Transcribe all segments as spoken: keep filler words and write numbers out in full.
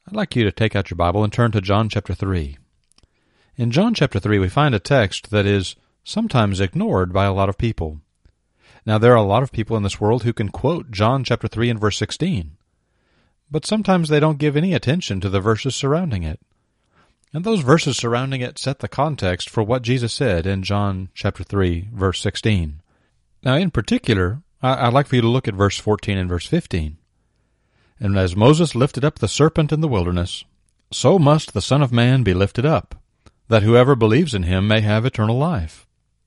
I'd like you to take out your Bible and turn to John chapter three. In John chapter three, we find a text that is sometimes ignored by a lot of people. Now, there are a lot of people in this world who can quote John chapter three and verse sixteen, but sometimes they don't give any attention to the verses surrounding it. And those verses surrounding it set the context for what Jesus said in John chapter three, verse sixteen. Now, in particular, I'd like for you to look at verse fourteen and verse fifteen. And as Moses lifted up the serpent in the wilderness, so must the Son of Man be lifted up, that whoever believes in him may have eternal life.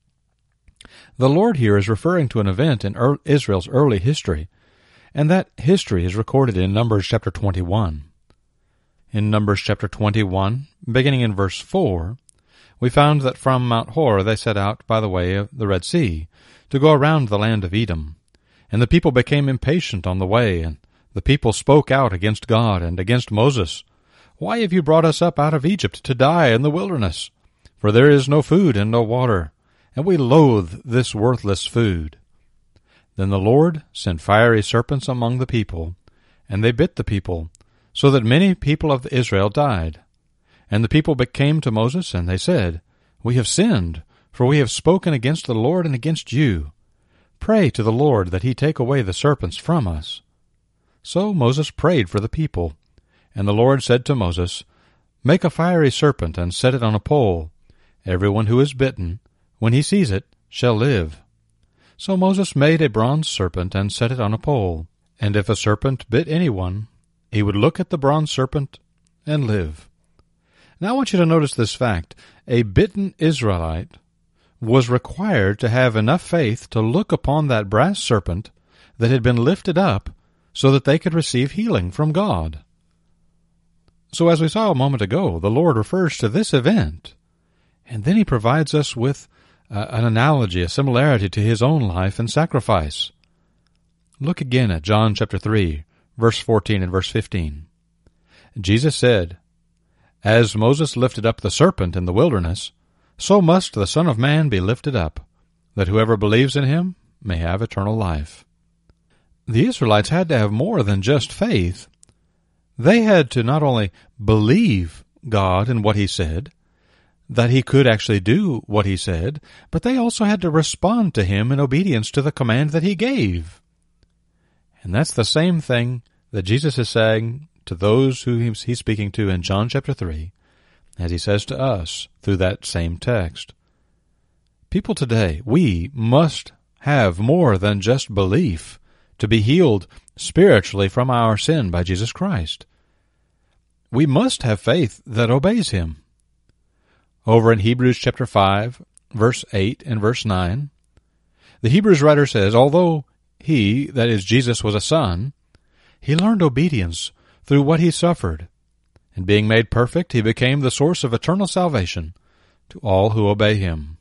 The Lord here is referring to an event in Israel's early history, and that history is recorded in Numbers chapter twenty-one. In Numbers chapter twenty-one, beginning in verse four, we found that from Mount Hor they set out by the way of the Red Sea to go around the land of Edom. And the people became impatient on the way, and the people spoke out against God and against Moses. "Why have you brought us up out of Egypt to die in the wilderness? For there is no food and no water, and we loathe this worthless food." Then the Lord sent fiery serpents among the people, and they bit the people, so that many people of Israel died. And the people came to Moses, and they said, "We have sinned, for we have spoken against the Lord and against you. Pray to the Lord that he take away the serpents from us." So Moses prayed for the people, and the Lord said to Moses, "Make a fiery serpent and set it on a pole. Everyone who is bitten, when he sees it, shall live." So Moses made a bronze serpent and set it on a pole, and if a serpent bit anyone, he would look at the bronze serpent and live. Now I want you to notice this fact. A bitten Israelite was required to have enough faith to look upon that brass serpent that had been lifted up so that they could receive healing from God. So as we saw a moment ago, the Lord refers to this event, and then he provides us with uh, an analogy, a similarity to his own life and sacrifice. Look again at John chapter three, verse fourteen and verse fifteen. Jesus said, "As Moses lifted up the serpent in the wilderness, so must the Son of Man be lifted up, that whoever believes in him may have eternal life." The Israelites had to have more than just faith. They had to not only believe God and what he said, that he could actually do what he said, but they also had to respond to him in obedience to the command that he gave. And that's the same thing that Jesus is saying to those who he's speaking to in John chapter three, as he says to us through that same text. People today, we must have more than just belief to be healed spiritually from our sin by Jesus Christ. We must have faith that obeys him. Over in Hebrews chapter five, verse eight and verse nine, the Hebrews writer says, "Although he, that is Jesus, was a son, he learned obedience through what he suffered, and being made perfect, he became the source of eternal salvation to all who obey him."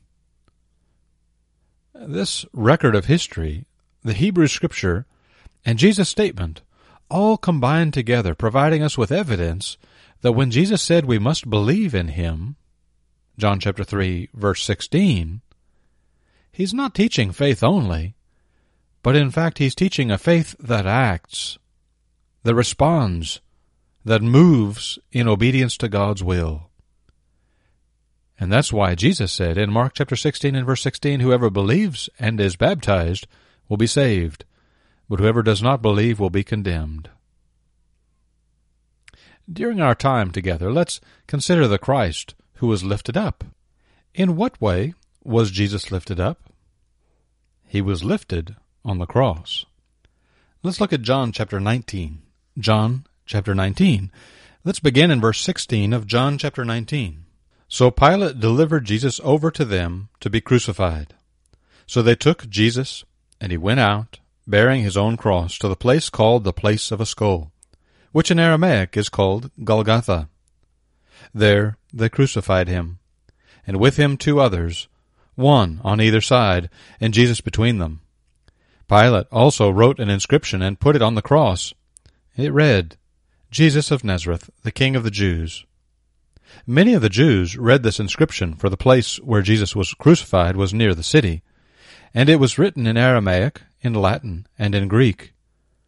This record of history, the Hebrew scripture, and Jesus' statement all combine together, providing us with evidence that when Jesus said we must believe in him, John chapter three, verse sixteen, he's not teaching faith only, but in fact he's teaching a faith that acts, that responds, that moves in obedience to God's will. And that's why Jesus said in Mark chapter sixteen and verse sixteen, "Whoever believes and is baptized will be saved, but whoever does not believe will be condemned." During our time together, let's consider the Christ who was lifted up. In what way was Jesus lifted up? He was lifted on the cross. Let's look at John chapter nineteen. John chapter nineteen. Let's begin in verse sixteen of John chapter nineteen. "So Pilate delivered Jesus over to them to be crucified. So they took Jesus, and he went out, bearing his own cross, to the place called the place of a skull, which in Aramaic is called Golgotha. There they crucified him, and with him two others, one on either side, and Jesus between them. Pilate also wrote an inscription and put it on the cross. It read, 'Jesus of Nazareth, the King of the Jews.' Many of the Jews read this inscription, for the place where Jesus was crucified was near the city, and it was written in Aramaic, in Latin, and in Greek.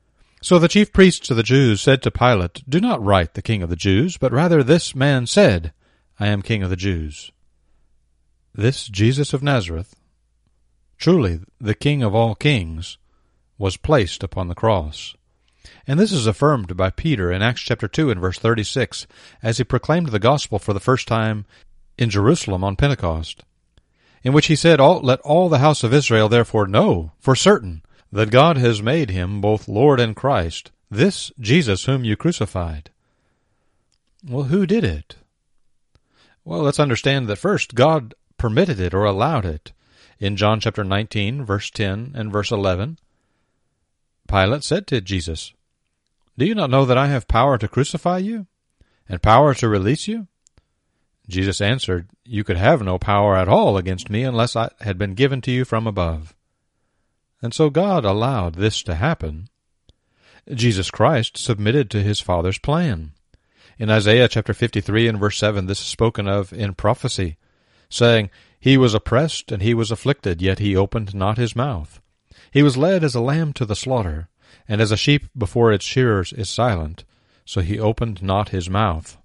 So the chief priests of the Jews said to Pilate, "Do not write the King of the Jews, but rather this man said, I am King of the Jews." This Jesus of Nazareth, truly the King of all kings, was placed upon the cross. And this is affirmed by Peter in Acts chapter two and verse thirty-six, as he proclaimed the gospel for the first time in Jerusalem on Pentecost, in which he said, all, "Let all the house of Israel therefore know for certain that God has made him both Lord and Christ, this Jesus whom you crucified." Well, who did it? Well, let's understand that first, God permitted it or allowed it. In John chapter nineteen, verse ten and verse eleven, Pilate said to Jesus, "Do you not know that I have power to crucify you, and power to release you?" Jesus answered, "You could have no power at all against me unless I had been given to you from above." And so God allowed this to happen. Jesus Christ submitted to his Father's plan. In Isaiah chapter fifty-three and verse seven, this is spoken of in prophecy, saying, "He was oppressed and he was afflicted, yet he opened not his mouth. He was led as a lamb to the slaughter, and as a sheep before its shearers is silent, so he opened not his mouth."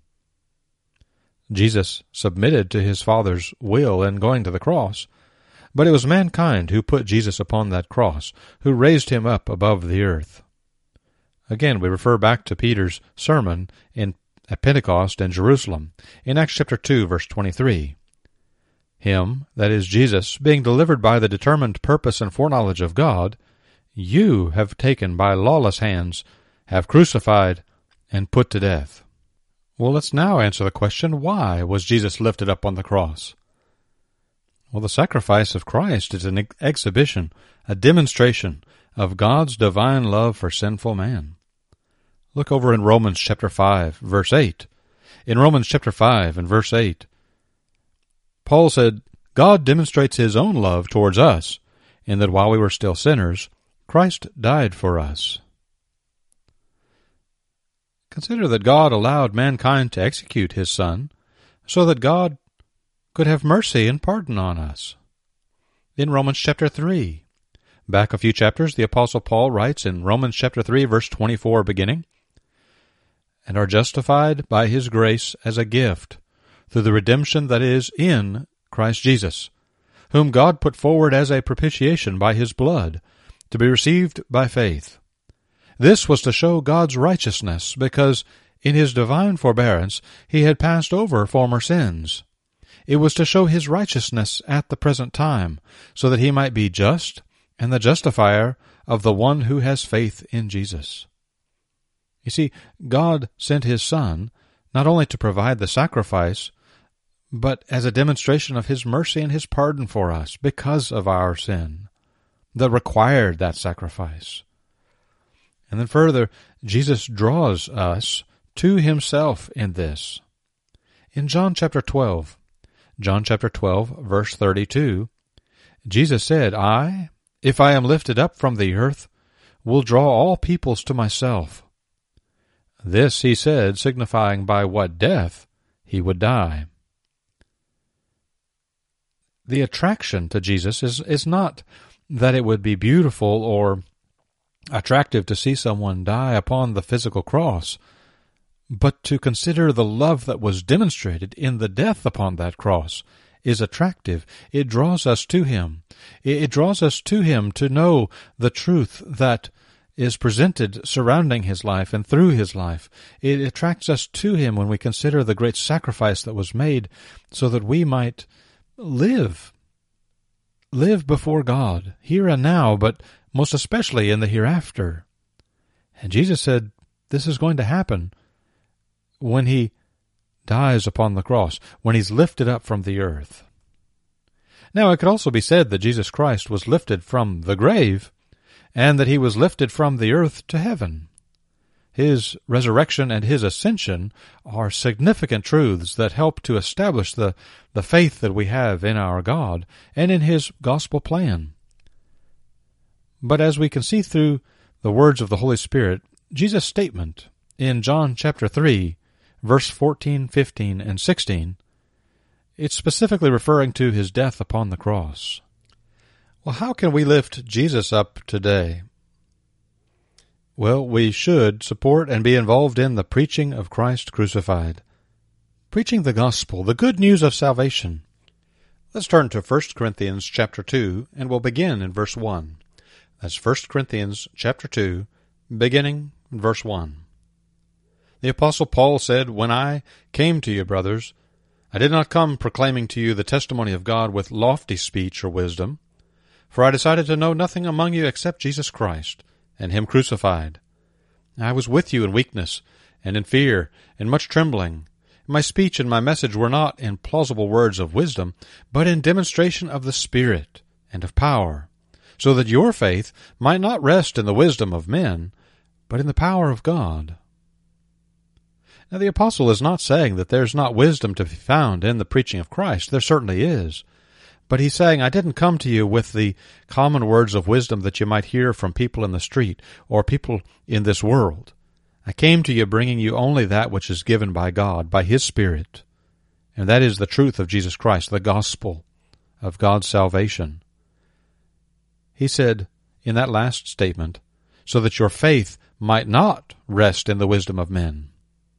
Jesus submitted to his Father's will in going to the cross, but it was mankind who put Jesus upon that cross, who raised him up above the earth. Again, we refer back to Peter's sermon in, at Pentecost in Jerusalem, in Acts chapter two, verse twenty-three. Him, that is Jesus, being delivered by the determined purpose and foreknowledge of God, you have taken by lawless hands, have crucified, and put to death. Well, let's now answer the question, why was Jesus lifted up on the cross? Well, the sacrifice of Christ is an ex- exhibition, a demonstration of God's divine love for sinful man. Look over in Romans chapter five, verse eight. In Romans chapter five and verse eight, Paul said, "God demonstrates his own love towards us, in that while we were still sinners, Christ died for us." Consider that God allowed mankind to execute his Son, so that God could have mercy and pardon on us. In Romans chapter three, back a few chapters, the Apostle Paul writes in Romans chapter three, verse twenty-four beginning, "And are justified by his grace as a gift, through the redemption that is in Christ Jesus, whom God put forward as a propitiation by his blood, to be received by faith. This was to show God's righteousness, because in his divine forbearance he had passed over former sins. It was to show his righteousness at the present time, so that he might be just and the justifier of the one who has faith in Jesus." You see, God sent his Son not only to provide the sacrifice, but as a demonstration of his mercy and his pardon for us because of our sin that required that sacrifice. And then further, Jesus draws us to himself in this. In John chapter twelve, John chapter twelve, verse thirty-two, Jesus said, "I, if I am lifted up from the earth, will draw all peoples to myself." This he said, signifying by what death he would die. The attraction to Jesus is, is not that it would be beautiful or attractive to see someone die upon the physical cross, but to consider the love that was demonstrated in the death upon that cross is attractive. It draws us to him. It draws us to him to know the truth that is presented surrounding his life and through his life. It attracts us to him when we consider the great sacrifice that was made so that we might live, live before God, here and now, but most especially in the hereafter. And Jesus said this is going to happen when he dies upon the cross, when he's lifted up from the earth. Now, it could also be said that Jesus Christ was lifted from the grave, and that he was lifted from the earth to heaven. His resurrection and his ascension are significant truths that help to establish the, the faith that we have in our God and in his gospel plan. But as we can see through the words of the Holy Spirit, Jesus' statement in John chapter three, verse fourteen, fifteen, and sixteen, it's specifically referring to his death upon the cross. Well, how can we lift Jesus up today? Well, we should support and be involved in the preaching of Christ crucified. Preaching the gospel, the good news of salvation. Let's turn to First Corinthians chapter two, and we'll begin in verse one. That's First Corinthians chapter two, beginning in verse one. The Apostle Paul said, "When I came to you, brothers, I did not come proclaiming to you the testimony of God with lofty speech or wisdom, for I decided to know nothing among you except Jesus Christ, and him crucified. I was with you in weakness, and in fear, and much trembling. My speech and my message were not in plausible words of wisdom, but in demonstration of the Spirit and of power, so that your faith might not rest in the wisdom of men, but in the power of God." Now the apostle is not saying that there's not wisdom to be found in the preaching of Christ. There certainly is. But he's saying, I didn't come to you with the common words of wisdom that you might hear from people in the street or people in this world. I came to you bringing you only that which is given by God, by His Spirit. And that is the truth of Jesus Christ, the gospel of God's salvation. He said in that last statement, so that your faith might not rest in the wisdom of men,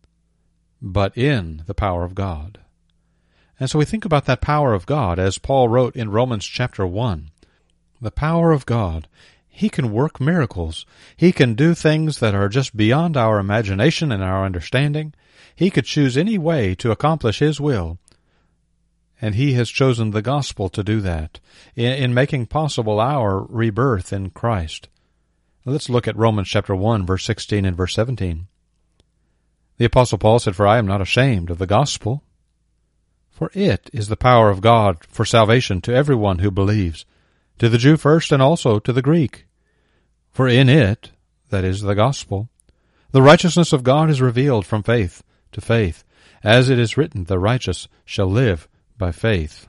but in the power of God. And so we think about that power of God, as Paul wrote in Romans chapter one. The power of God. He can work miracles. He can do things that are just beyond our imagination and our understanding. He could choose any way to accomplish His will. And He has chosen the gospel to do that, in, in making possible our rebirth in Christ. Let's look at Romans chapter one, verse sixteen and verse seventeen. The Apostle Paul said, "For I am not ashamed of the gospel, for it is the power of God for salvation to everyone who believes, to the Jew first and also to the Greek. For in it," that is the gospel, "the righteousness of God is revealed from faith to faith, as it is written, the righteous shall live by faith."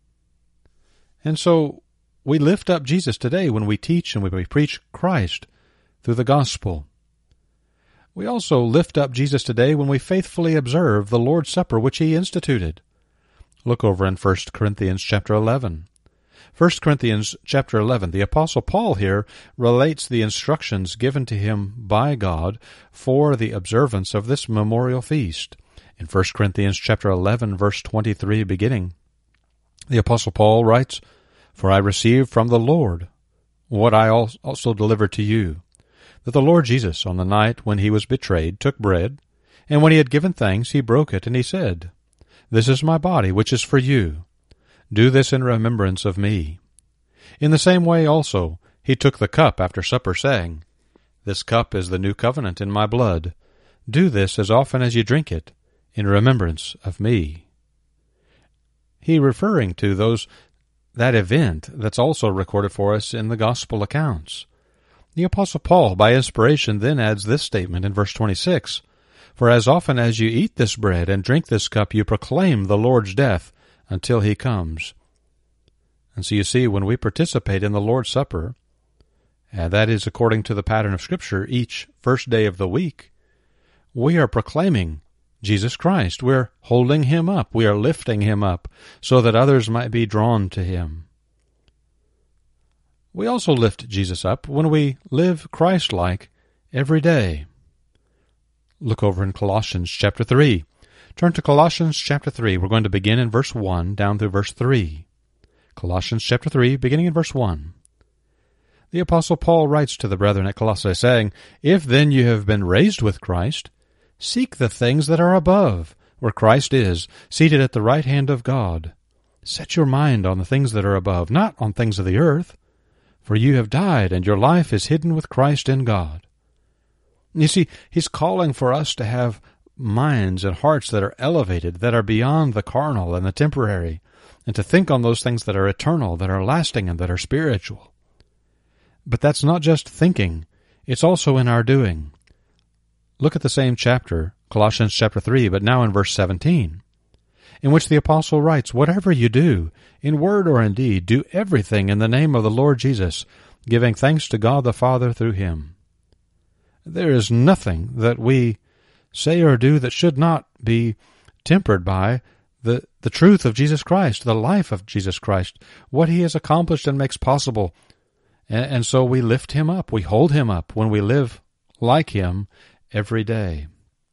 And so we lift up Jesus today when we teach and when we preach Christ through the gospel. We also lift up Jesus today when we faithfully observe the Lord's Supper which He instituted. Look over in First Corinthians chapter eleven. First Corinthians chapter eleven, the Apostle Paul here relates the instructions given to him by God for the observance of this memorial feast. In First Corinthians chapter eleven, verse twenty-three beginning, the Apostle Paul writes, "For I received from the Lord what I also delivered to you, that the Lord Jesus, on the night when He was betrayed, took bread, and when He had given thanks, He broke it, and He said, 'This is my body, which is for you. Do this in remembrance of me.' In the same way also He took the cup after supper, saying, 'This cup is the new covenant in my blood. Do this as often as you drink it, in remembrance of me.'" He referring to those that event that's also recorded for us in the gospel accounts. The Apostle Paul, by inspiration, then adds this statement in verse twenty-six, "For as often as you eat this bread and drink this cup, you proclaim the Lord's death until He comes." And so you see, when we participate in the Lord's Supper, and that is according to the pattern of Scripture, each first day of the week, we are proclaiming Jesus Christ. We're holding Him up. We are lifting Him up so that others might be drawn to Him. We also lift Jesus up when we live Christ-like every day. Look over in Colossians chapter three. Turn to Colossians chapter three. We're going to begin in verse one down through verse three. Colossians chapter three, beginning in verse one. The Apostle Paul writes to the brethren at Colossae, saying, "If then you have been raised with Christ, seek the things that are above, where Christ is, seated at the right hand of God. Set your mind on the things that are above, not on things of the earth. For you have died, and your life is hidden with Christ in God." You see, He's calling for us to have minds and hearts that are elevated, that are beyond the carnal and the temporary, and to think on those things that are eternal, that are lasting, and that are spiritual. But that's not just thinking, it's also in our doing. Look at the same chapter, Colossians chapter three, but now in verse seventeen, in which the apostle writes, "Whatever you do, in word or in deed, do everything in the name of the Lord Jesus, giving thanks to God the Father through Him." There is nothing that we say or do that should not be tempered by the, the truth of Jesus Christ, the life of Jesus Christ, what He has accomplished and makes possible. And, and so we lift Him up, we hold Him up when we live like him every day.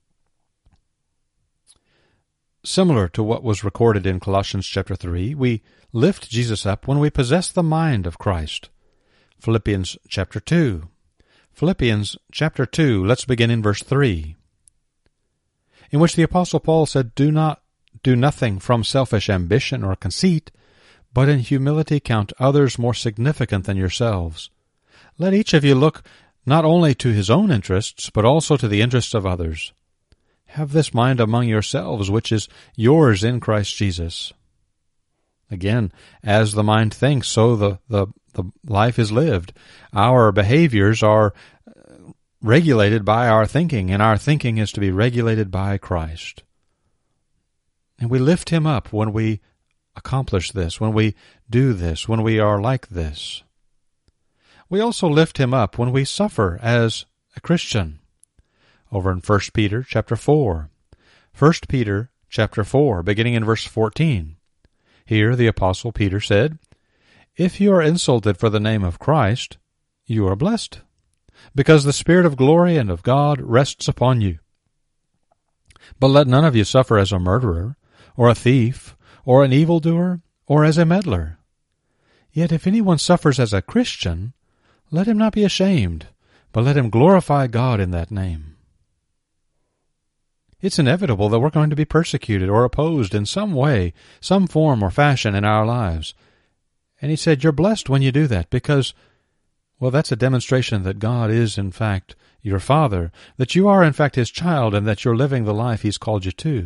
Similar to what was recorded in Colossians chapter three, we lift Jesus up when we possess the mind of Christ. Philippians chapter two. Philippians chapter two, let's begin in verse three, in which the Apostle Paul said, Do not do nothing from selfish ambition or conceit, but in humility count others more significant than yourselves. Let each of you look not only to his own interests, but also to the interests of others. Have this mind among yourselves, which is yours in Christ Jesus. Again, as the mind thinks, so the, the, the life is lived. Our behaviors are regulated by our thinking, and our thinking is to be regulated by Christ. And we lift him up when we accomplish this, when we do this, when we are like this. We also lift him up when we suffer as a Christian. Over in First Peter chapter four. First Peter chapter four, beginning in verse fourteen. Here the Apostle Peter said, If you are insulted for the name of Christ, you are blessed, because the Spirit of glory and of God rests upon you. But let none of you suffer as a murderer, or a thief, or an evildoer, or as a meddler. Yet if anyone suffers as a Christian, let him not be ashamed, but let him glorify God in that name. It's inevitable that we're going to be persecuted or opposed in some way, some form or fashion in our lives. And he said, you're blessed when you do that because, well, that's a demonstration that God is, in fact, your Father, that you are, in fact, his child, and that you're living the life he's called you to.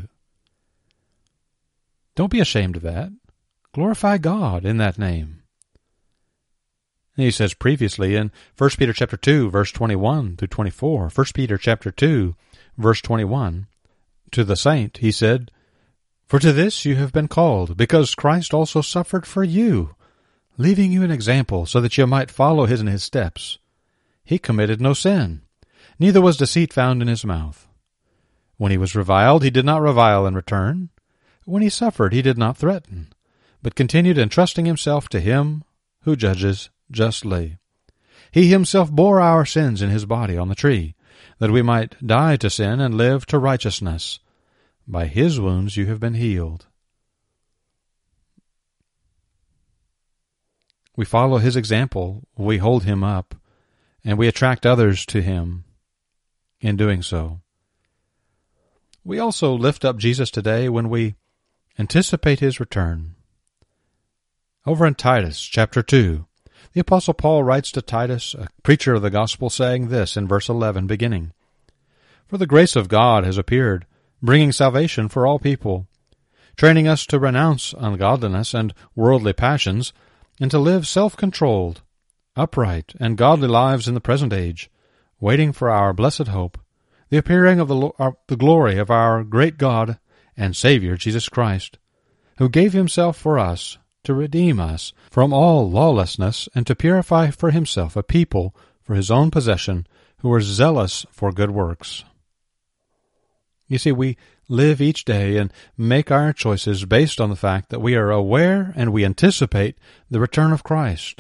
Don't be ashamed of that. Glorify God in that name. And he says previously in First Peter chapter two, verse twenty-one through twenty-four, First Peter chapter two, verse twenty-one, to the saint, he said, For to this you have been called, because Christ also suffered for you, leaving you an example, so that you might follow his in his steps. He committed no sin, neither was deceit found in his mouth. When he was reviled, he did not revile in return. When he suffered, he did not threaten, but continued entrusting himself to him who judges justly. He himself bore our sins in his body on the tree, that we might die to sin and live to righteousness. By his wounds you have been healed. We follow his example, we hold him up, and we attract others to him in doing so. We also lift up Jesus today when we anticipate his return. Over in Titus chapter two, the Apostle Paul writes to Titus, a preacher of the gospel, saying this in verse eleven, beginning, For the grace of God has appeared, bringing salvation for all people, training us to renounce ungodliness and worldly passions, and to live self-controlled, upright, and godly lives in the present age, waiting for our blessed hope, the appearing of the, our, the glory of our great God and Savior Jesus Christ, who gave himself for us to redeem us from all lawlessness and to purify for himself a people for his own possession who are zealous for good works. You see, we live each day and make our choices based on the fact that we are aware and we anticipate the return of Christ.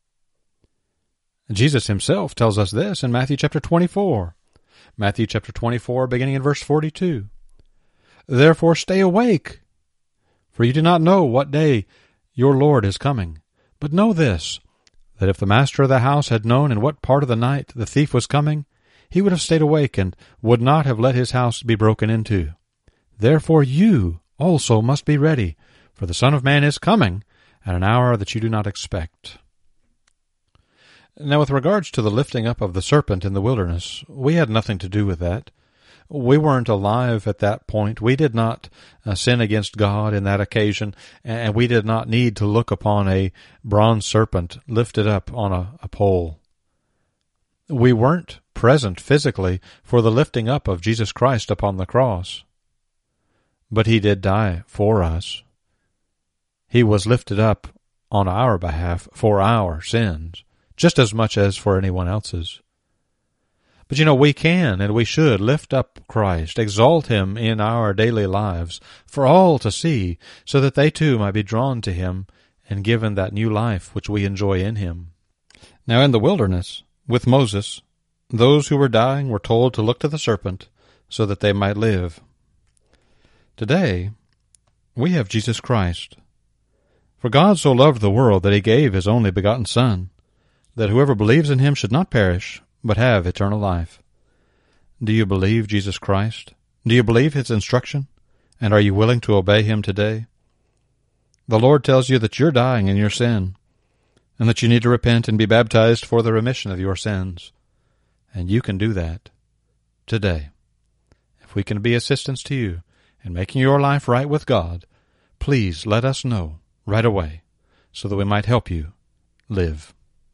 Jesus himself tells us this in Matthew chapter twenty-four. Matthew chapter twenty-four, beginning in verse forty-two. Therefore stay awake, for you do not know what day your Lord is coming. But know this, that if the master of the house had known in what part of the night the thief was coming, he would have stayed awake and would not have let his house be broken into. Therefore you also must be ready, for the Son of Man is coming at an hour that you do not expect. Now, with regards to the lifting up of the serpent in the wilderness, we had nothing to do with that. We weren't alive at that point. We did not uh, sin against God in that occasion, and we did not need to look upon a bronze serpent lifted up on a, a pole. We weren't present physically for the lifting up of Jesus Christ upon the cross, but he did die for us. He was lifted up on our behalf for our sins, just as much as for anyone else's. But you know, we can and we should lift up Christ, exalt him in our daily lives for all to see, so that they too might be drawn to him and given that new life which we enjoy in him. Now in the wilderness, with Moses, Those who were dying were told to look to the serpent so that they might live. Today, we have Jesus Christ. For God so loved the world that he gave his only begotten Son, that whoever believes in him should not perish, but have eternal life. Do you believe Jesus Christ? Do you believe his instruction? And are you willing to obey him today? The Lord tells you that you're dying in your sin, and that you need to repent and be baptized for the remission of your sins. And you can do that today. If we can be assistance to you in making your life right with God, please let us know right away so that we might help you live.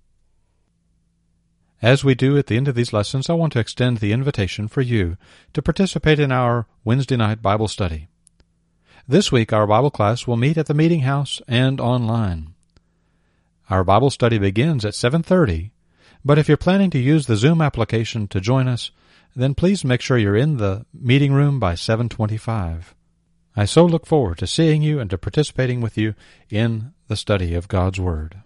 As we do at the end of these lessons, I want to extend the invitation for you to participate in our Wednesday night Bible study. This week, our Bible class will meet at the Meeting House and online. Our Bible study begins at seven thirty, but if you're planning to use the Zoom application to join us, then please make sure you're in the meeting room by seven twenty-five. I so look forward to seeing you and to participating with you in the study of God's Word.